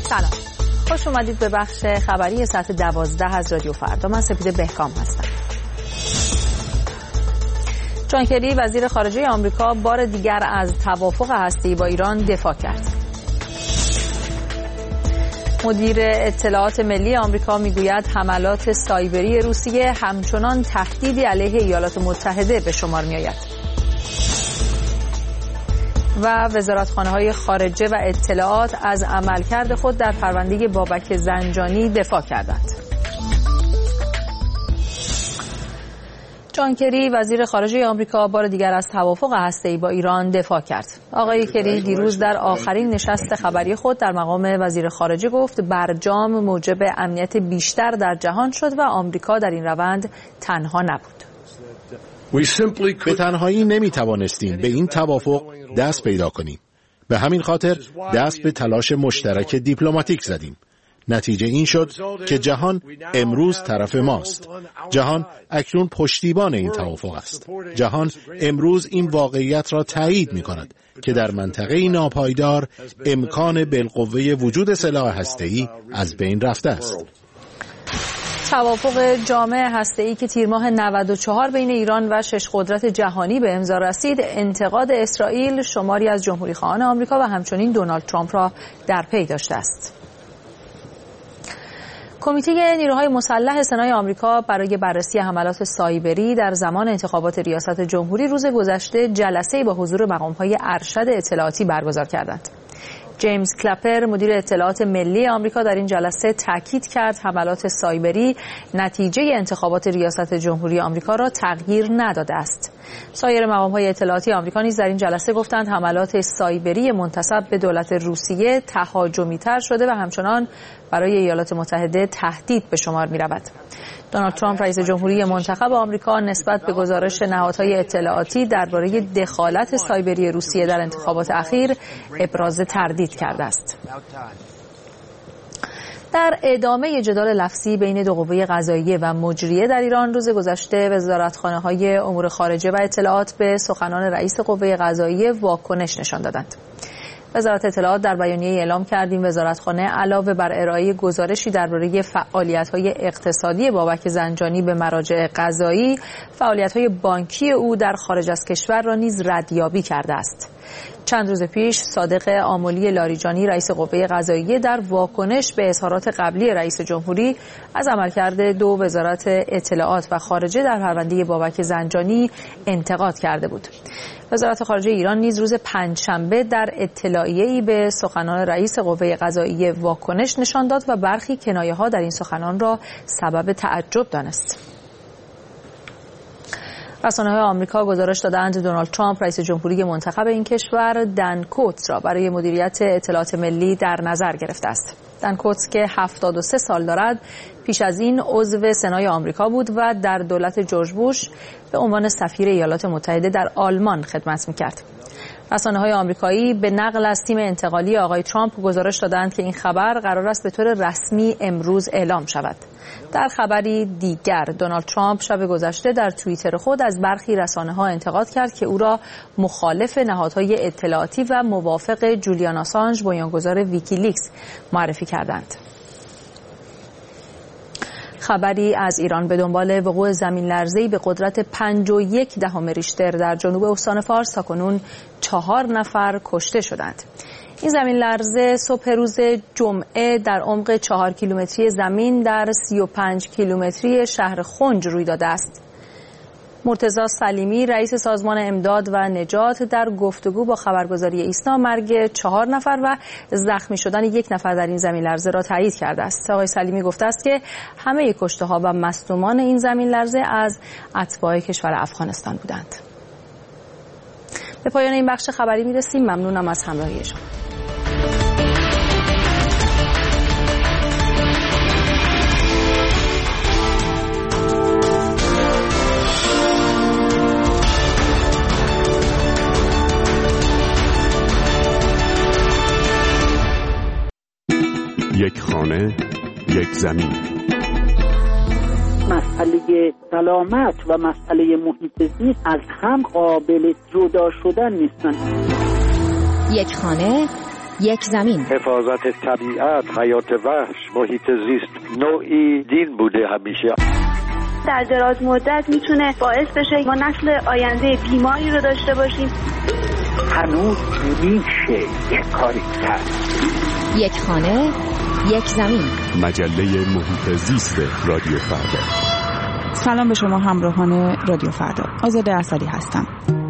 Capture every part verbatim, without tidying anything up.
سلام، خوش اومدید به بخش خبری ساعت دوازده از رادیو فردا. من سپیده بهکام هستم. جان کری وزیر خارجه آمریکا بار دیگر از توافق هسته‌ای با ایران دفاع کرد. مدیر اطلاعات ملی آمریکا میگوید حملات سایبری روسیه همچنان تهدیدی علیه ایالات متحده به شمار میآید. و وزارتخانه‌های خارجه و اطلاعات از عملکرد خود در پرونده بابک زنجانی دفاع کردند. جان کری وزیر خارجه آمریکا بار دیگر از توافق هسته‌ای با ایران دفاع کرد. آقای کری دیروز در آخرین نشست خبری خود در مقام وزیر خارجه گفت برجام موجب امنیت بیشتر در جهان شد و آمریکا در این روند تنها نبود. به تنهایی نمی توانستیم به این توافق دست پیدا کنیم. به همین خاطر دست به تلاش مشترک دیپلماتیک زدیم. نتیجه این شد که جهان امروز طرف ماست. جهان اکنون پشتیبان این توافق است. جهان امروز این واقعیت را تایید می کند که در منطقه ناپایدار امکان بالقوه وجود سلاح هسته‌ای از بین رفته است. توافق جامع هسته‌ای که تیر ماه نود و چهار بین ایران و شش قدرت جهانی به امضا رسید، انتقاد اسرائیل، شماری از جمهوری‌خواهان آمریکا و همچنین دونالد ترامپ را در پی داشته است. کمیته نیروهای مسلح سنای آمریکا برای بررسی حملات سایبری در زمان انتخابات ریاست جمهوری روز گذشته جلسه‌ای با حضور مقام‌های ارشد اطلاعاتی برگزار کردند. جیمز کلپر مدیر اطلاعات ملی آمریکا در این جلسه تاکید کرد حملات سایبری نتیجه انتخابات ریاست جمهوری آمریکا را تغییر نداده است. سایر مقام‌های اطلاعاتی آمریکا نیز در این جلسه گفتند حملات سایبری منتسب به دولت روسیه تهاجمی‌تر شده و همچنان برای ایالات متحده تهدید به شمار می‌رود. دونالد ترامپ رئیس جمهوری منتخب آمریکا نسبت به گزارش نهادهای اطلاعاتی درباره دخالت سایبری روسیه در انتخابات اخیر ابراز تردید کرده است. در ادامه جدال لفظی بین دو قوه قضاییه و مجریه در ایران روز گذشته وزارتخانه‌های امور خارجه و اطلاعات به سخنان رئیس قوه قضاییه واکنش نشان دادند. وزارت اطلاعات در بیانیه اعلام کرد این وزارتخانه علاوه بر ارائه گزارشی درباره فعالیت‌های اقتصادی بابک زنجانی به مراجع قضایی، فعالیت‌های بانکی او در خارج از کشور را نیز ردیابی کرده است. چند روز پیش صادق آملی لاریجانی رئیس قوه قضاییه در واکنش به اظهارات قبلی رئیس جمهوری از عملکرد دو وزارت اطلاعات و خارجه در پرونده بابک زنجانی انتقاد کرده بود. وزارت خارجه ایران نیز روز پنجشنبه در اطلاعیه‌ای به سخنان رئیس قوه قضاییه واکنش نشان داد و برخی کنایه‌ها در این سخنان را سبب تعجب دانست. رسانه‌های آمریکا گزارش دادند دونالد ترامپ رئیس جمهوری منتخب این کشور دن کوتس را برای مدیریت اطلاعات ملی در نظر گرفته است. دن کوتس که هفتاد و سه سال دارد پیش از این عضو سنای آمریکا بود و در دولت جورج بوش به عنوان سفیر ایالات متحده در آلمان خدمت می‌کرد. رسانه‌های آمریکایی به نقل از تیم انتقالی آقای ترامپ گزارش دادند که این خبر قرار است به طور رسمی امروز اعلام شود. در خبری دیگر دونالد ترامپ شب گذشته در توییتر خود از برخی رسانه‌ها انتقاد کرد که او را مخالف نهادهای اطلاعاتی و موافق جولیان آسانژ بنیانگذار ویکیلیکس معرفی کردند. خبری از ایران به دنبال وقوع زمین لرزه‌ای به قدرت پنج و یک دهم ریشتر در جنوب استان فارس تاکنون چهار نفر کشته شدند. این زمین لرزه صبح روز جمعه در عمق چهار کیلومتری زمین در سی و پنج کیلومتری شهر خنج روی داده است. مرتضی سلیمی رئیس سازمان امداد و نجات در گفتگو با خبرگزاری ایسنا مرگ چهار نفر و زخمی شدن یک نفر در این زمین لرزه را تایید کرده است. آقای سلیمی گفته است که همه کشته ها و مصدومان این زمین لرزه از اتباع کشور افغانستان بودند. به پایان این بخش خبری میرسیم. ممنونم از همراهی شما. یک خانه، یک زمین. مسئله سلامت و مسئله محیط زیست از هم قابل جدا شدن نیستن. یک خانه، یک زمین. حفاظت طبیعت، حیات وحش، محیط زیست نوعی دین بوده همیشه. در دراز مدت میتونه باعث بشه ما نسل آینده بیماری رو داشته باشیم. هنوز میشه یک کاری کرد. یک خانه، یک زمین. مجله محیط زیست رادیو فردا. سلام به شما همراهان رادیو فردا. آزاده اسدی هستم.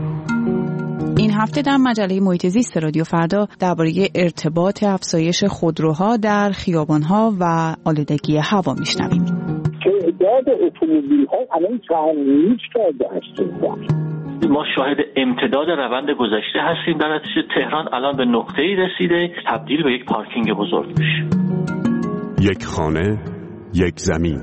این هفته در مجله محیط زیست رادیو فردا درباره ارتباط افزایش خودروها در خیابان‌ها و آلودگی هوا میشنویم. تعداد اتومبیل‌ها الان تغییر کرده است. ما شاهد امتداد روند گذشته هستیم. در نتیجه تهران الان به نقطه‌ای رسیده تبدیل به یک پارکینگ بزرگ بشه. یک خانه، یک زمین.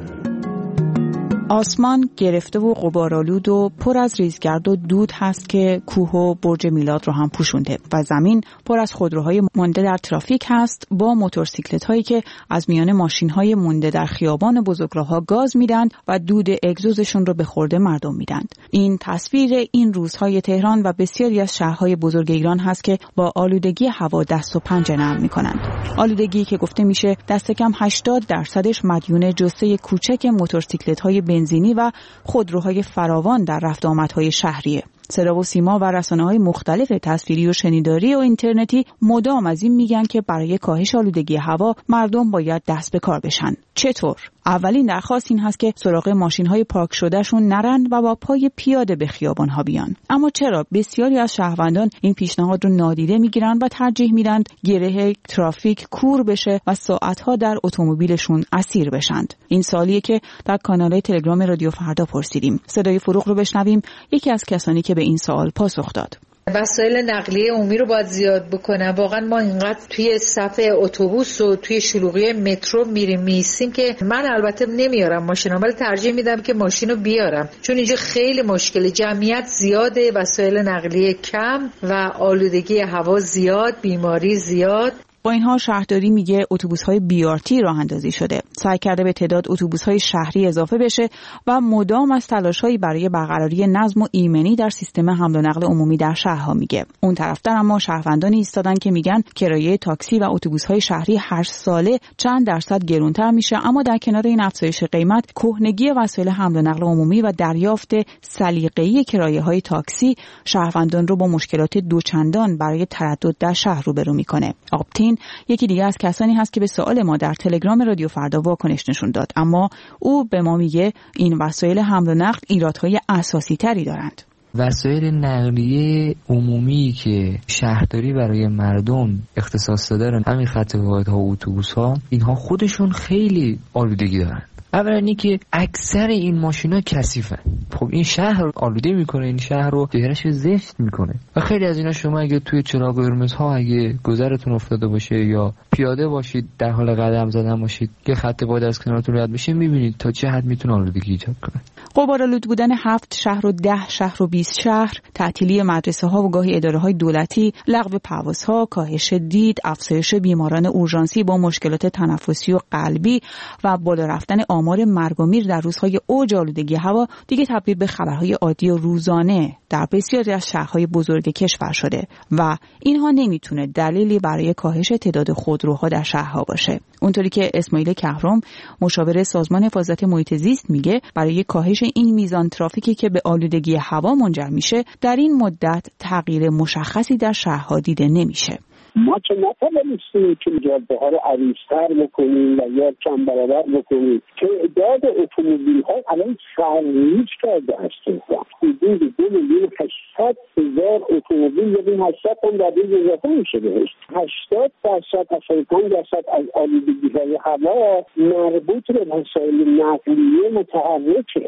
آسمان گرفته و غبارآلود و پر از ریزگرد و دود هست که کوه و برج میلاد رو هم پوشونده و زمین پر از خودروهای مانده در ترافیک هست با موتورسیکلت هایی که از میان ماشین های مانده در خیابان بزرگراه‌ها گاز میدن و دود اگزوزشون رو به خورده مردم میدن. این تصویر این روزهای تهران و بسیاری از شهرهای بزرگ ایران هست که با آلودگی هوا دست و پنجه نرم میکنند. آلودگی که گفته میشه دست کم هشتاد درصدش مدیون جثه کوچک موتورسیکلت های بنزینی و خودروهای فراوان در رفت آمدهای شهریه. صدا و سیما و رسانه‌های مختلف تصویری و شنیداری و اینترنتی مدام از این میگن که برای کاهش آلودگی هوا مردم باید دست به کار بشن. چطور؟ اولین درخواست این هست که سراغ ماشین‌های پارک شدهشون نرن و با پای پیاده به خیابان‌ها بیان. اما چرا بسیاری از شهروندان این پیشنهاد رو نادیده میگیرن و ترجیح میدن گره ترافیک کور بشه و ساعت‌ها در اتومبیلشون اسیر بشند؟ این سوالیه که در کانال تلگرام رادیو فردا پرسیدیم. صدای فروغ رو بشنویم، یکی از کسانی که به این سوال پاسخ داد. وسایل نقلیه عمومی رو باید زیاد بکنم. واقعا ما اینقدر توی صف اتوبوس و توی شلوغی مترو میریم میستیم که من البته نمیارم ماشینم، ولی ترجیح میدم که ماشین رو بیارم، چون اینجا خیلی مشکل، جمعیت زیاده، وسایل نقلیه کم و آلودگی هوا زیاد، بیماری زیاد. با اینها شهرداری میگه اتوبوس‌های بی آر تی راه اندازی شده. سعی کرده به تعداد اتوبوس‌های شهری اضافه بشه و مدام از تلاش‌هایی برای برقراری نظم و ایمنی در سیستم حمل و نقل عمومی در شهرها میگه. اون طرف‌تر اما شهروندانی ایستادن که میگن کرایه تاکسی و اتوبوس‌های شهری هر ساله چند درصد گرانتر میشه، اما در کنار این افزایش قیمت، کهنگی وسایل حمل و نقل عمومی و دریافت سلیقه‌ای کرایه‌های تاکسی شهروندان رو با مشکلات دوچندان برای تردد در شهر روبرو میکنه. آپتین یکی دیگه از کسانی هست که به سوال ما در تلگرام رادیو فردا واکنش نشون داد، اما او به ما میگه این وسایل حمل و نقل ایرادهای اساسی تری دارند. وسایل نقلیه عمومی که شهرداری برای مردم اختصاص دادن، همین خط واحدها و اتوبوس‌ها، اینها خودشون خیلی آلودگی دارن. اولا اینی که اکثر این ماشینا کثیفن. خب این شهر رو آلوده میکنه، این شهر رو چهرهش زشت میکنه و خیلی از اینا شما اگه توی چراغ قرمزها اگه گذرتون افتاده باشه یا پیاده باشید در حال قدم زدن باشید که خط واحد از کنارتون رد بشه، میبینید تا چه حد میتونه آلودگی ایجاد کنه. غبارآلود بودن هفت شهر و ده شهر و بیست شهر، تعطیلی مدرسه ها و گاهی اداره های دولتی، لغو پروازها، کاهش دید، افزایش بیماران اورژانسی با مشکلات تنفسی و قلبی و بالا رفتن آمار مرگ و میر در روزهای اوج آلودگی هوا دیگه تبدیل به خبرهای عادی و روزانه در بسیاری از شهرهای بزرگ کشور شده و اینها نمیتونه دلیلی برای کاهش تعداد خودروها در شهرها باشه. اونطوری که اسماعیل کهرم مشاور سازمان حفاظت محیط زیست میگه برای کاهش این میزان ترافیکی که به آلودگی هوا منجر میشه در این مدت تغییر مشخصی در شهرها دیده نمیشه. ما که نتوانستیم که جاده‌ها رو عریض‌تر بکنیم و یا کم برابر بکنیم. تعداد اتومبیل‌ها الان تغییر کرده است. حدود دو میلیون هشتصد هزار اتومبیل، یعنی هشتصد هم در روز اضافه میشه بهش. هشتاد درصد هشتاد و پنج درصد از آلودگی‌های هوا مربوط به وسایل نقلیه متحرکه.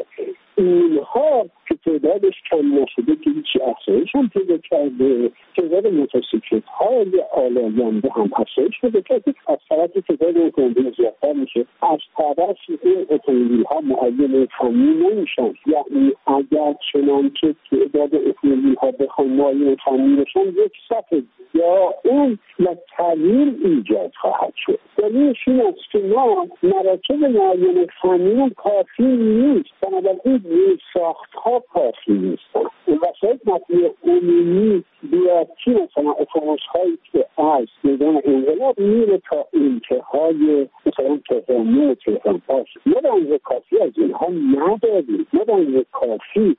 اینها که تعدادش کم نشده که هیچی افزایش هم پیدا کرده، تعداد موتورسیکلت های آلاینده هم افزایش پیدا کرده، از طرف تعداد اتومبیل زیادتر میشه، از طرف این اتومبیل ها معین فنی نمیشن. یعنی اگر چنانچه تعداد اتومبیل ها بخوان معین فنی بشن، یک صفحه یا اون و تغییر ایجاد خواهد شد. دلیلش این است که ما مراکز معین فنی کافی نیست، بنابراین ساخت ها کافی نیستن. خدمتی عمومی بیاتی مثلا اتوبوس هایی که از میدان انقلاب میره تا انتهای مثلا تهران و تهران پاس، ما بنز کافی از اینها نداریم، ما بنز کافی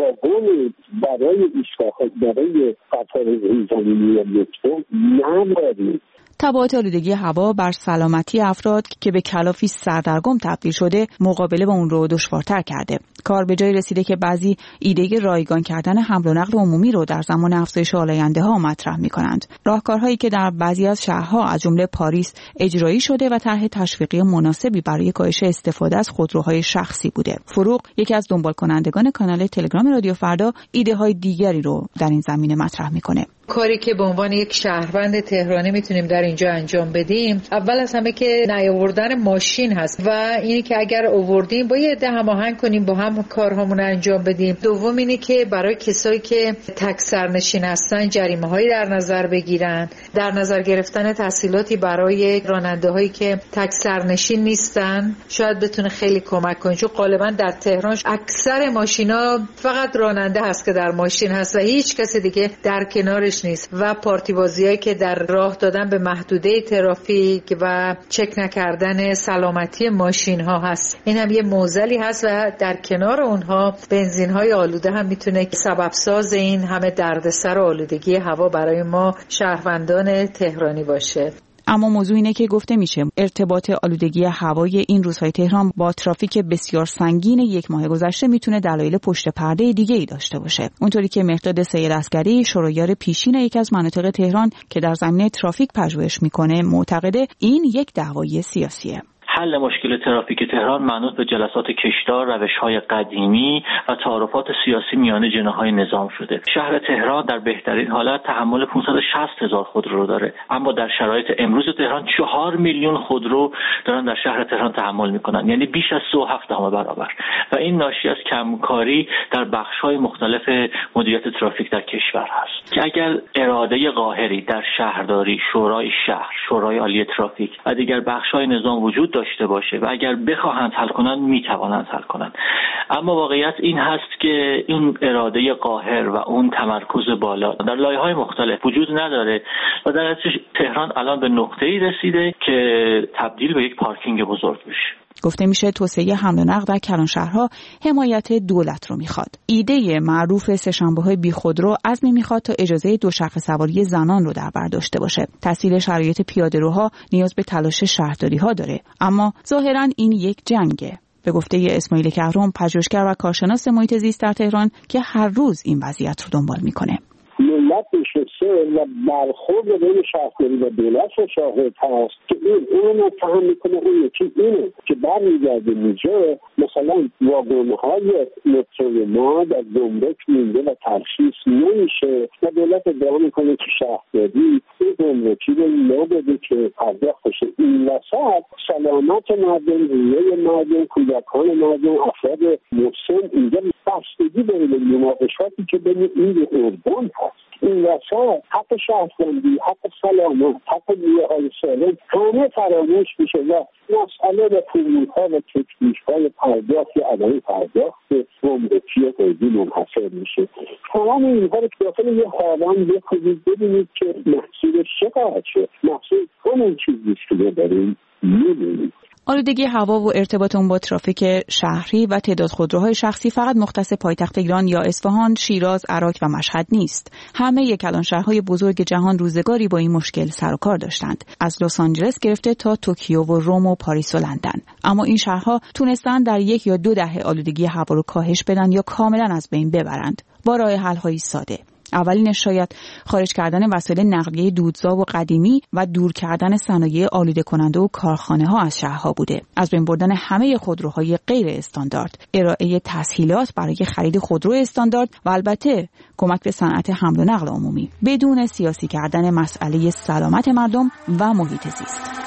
واگن برای ایستگاه برای قطار زیرزمینی یا مترو نداریم. تبعات آلودگی هوا بر سلامتی افراد که به کلافی سردرگم تبدیل شده مقابله با اون رو دشوارتر کرده. کار به جای رسیده که بعضی ایده رایگان کردن حمل و نقل عمومی رو در زمان افزایش آلاینده ها مطرح می‌کنند. راهکارهایی که در بعضی از شهرها از جمله پاریس اجرایی شده و طرح تشویقی مناسبی برای کاهش استفاده از خودروهای شخصی بوده. فروغ یکی از دنبال کنندگان کانال تلگرام رادیو فردا ایده های دیگری رو در این زمینه مطرح می‌کنه. کاری که به عنوان یک شهروند تهرانی میتونیم در اینجا انجام بدیم، اول از همه که نیاوردن ماشین هست و اینی که اگر آوردیم با یه عده هماهنگ کنیم با هم کارهامون رو انجام بدیم. دوم اینه که برای کسایی که تک سرنشین هستن جریمه هایی در نظر بگیرن، در نظر گرفتن تسهیلاتی برای راننده هایی که تک سرنشین نیستن شاید بتونه خیلی کمک کنه، چون غالبا در تهران اکثر ماشینا فقط راننده هست که در ماشین هست و هیچ کس دیگه در کنارش نیست و پارتی بازیایی که در راه دادن به محدوده ترافیک و چک نکردن سلامتی ماشین ها هست. این هم یه معضلی هست و در کنار اونها بنزین های آلوده هم میتونه سبب ساز این همه دردسر و آلودگی هوا برای ما شهروندان تهرانی باشه. اما موضوع اینه که گفته میشه ارتباط آلودگی هوای این روزهای تهران با ترافیک بسیار سنگین یک ماه گذشته میتونه دلایل پشت پرده دیگه ای داشته باشه. اونطوری که مهرداد سید عسگری شورایار پیشین یکی از مناطق تهران که در زمینه ترافیک پژوهش میکنه معتقده این یک دعوای سیاسیه. حل مشکل ترافیک تهران منوط به جلسات کشدار، روش‌های قدیمی و تعارفات سیاسی میان جناح‌های نظام شده. شهر تهران در بهترین حالت تحمل پانصد و شصت هزار خودرو داره، اما در شرایط امروز تهران چهار میلیون خودرو دارن در شهر تهران تحمل میکنن، یعنی بیش از سه و هفت دهم برابر. و این ناشی از کمکاری در بخش‌های مختلف مدیریت ترافیک در کشور هست که اگر اراده قاهری در شهرداری، شورای شهر، شورای عالی ترافیک و دیگر بخش‌های نظام وجود داشته باشه و اگر بخواهند حل کنند میتوانند حل کنند، اما واقعیت این هست که این اراده قاهر و اون تمرکز بالا در لایه‌های مختلف وجود نداره و در نتیجه تهران الان به نقطه‌ای رسیده که تبدیل به یک پارکینگ بزرگ بشه. گفته میشه توسعه حمل و نقل در کلانشهرها حمایت دولت رو میخواد. ایده معروف سه‌شنبه‌های بیخودرو عزمی میخواد تا اجازه دوچرخه سواری زنان رو در بر داشته باشه. تسهیل شرایط پیاده‌روها نیاز به تلاش شهرداری‌ها داره، اما ظاهراً این یک جنگه. به گفته اسماعیل کهرم، پژوهشگر و کارشناس محیط زیست در تهران که هر روز این وضعیت رو دنبال میکنه. ملت نشسته و برخورد بین شهرداری و دولت رو شاهد هست که این اون رو فهم میکنه، اون یکی اینه که برمیگرده میجه مثلا واگن‌های مترو ما در گمرک مونده و ترخیص نمیشه و دولت ادعا میکنه که شهرداری این گمرکی رو لا بده که پرداخت بشه. این وسط سلامت مردم، رویه مردم، کودکان مردم، افراد مسن اینجا بستگی داره به مناقشاتی که بین این دو ارگان هست. این وسط حق شهروندی، حق سلامت، حق نیروهای سالم همه فراموش میشه و مسئله به فرمول‌ها و تکنیک‌های پرداخت یا عدم پرداخت گمرکی و قیدی منحصر میشه. تمام اینها رو داخل یه حالان بکنید ببینید که محصولش چه خواهد شد. محصول همون چیزیست که داریم می‌بینید. آلودگی هوا و ارتباط اون با ترافیک شهری و تعداد خودروهای شخصی فقط مختص پایتخت ایران یا اصفهان، شیراز، عراق و مشهد نیست. همه کلانشهرهای بزرگ جهان روزگاری با این مشکل سر و کار داشتند، از لس آنجلس گرفته تا توکیو و روم و پاریس و لندن. اما این شهرها تونستن در یک یا دو دهه آلودگی هوا رو کاهش بدن یا کاملا از بین ببرند با راه حل‌های ساده. اولینش شاید خارج کردن وسایل نقلیه دودزا و قدیمی و دور کردن صنایع آلوده کننده و کارخانه ها از شهرها بوده. از بین بردن همه خودروهای غیر استاندارد، ارائه تسهیلات برای خرید خودرو استاندارد و البته کمک به صنعت حمل و نقل عمومی بدون سیاسی کردن مسئله سلامت مردم و محیط زیست.